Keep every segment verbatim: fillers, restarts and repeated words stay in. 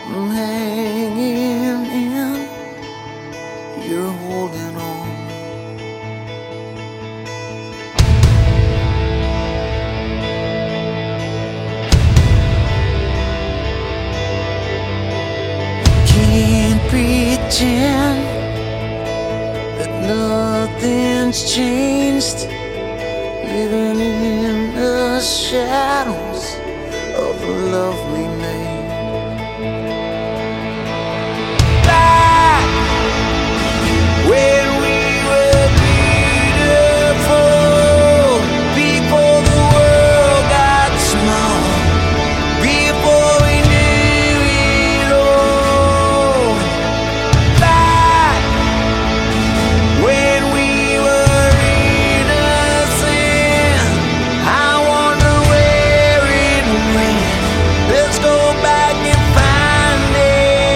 I'm hanging in, you're holding on. Can't pretend that nothing's changed, living in the shadows of the love we made. Back when we were beautiful, before the world got small, before we knew it all. Back when we were innocent, I wonder where it went. Let's go back and find it.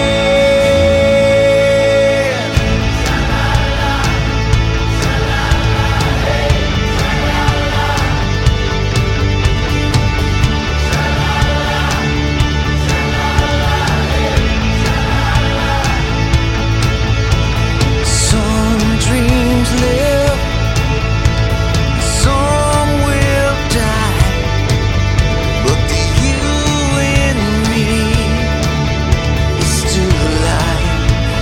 Some dreams live, some will die, but the you and me is still alive.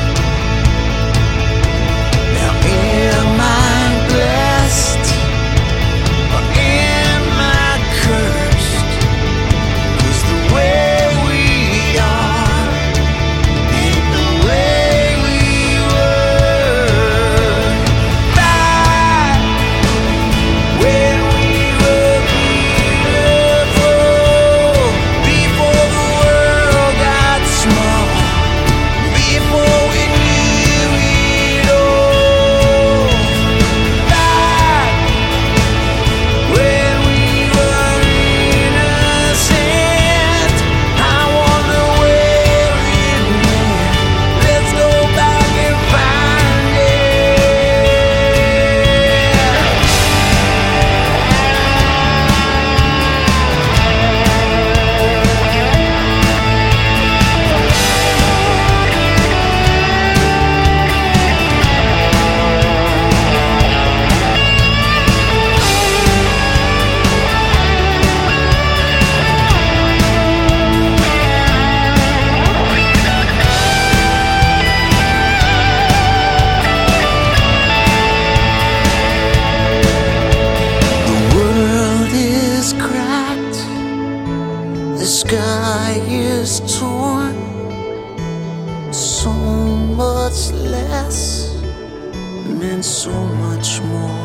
Now am I blessed or am I cursed? 'Cause the way we are ain't the way we were. Back when we were beautiful, before the world got small, before we knew it all. Back when we were innocent, I wonder where it went. Let's go back and find it. The world is cracked, the sky is torn, so much less meant so much more.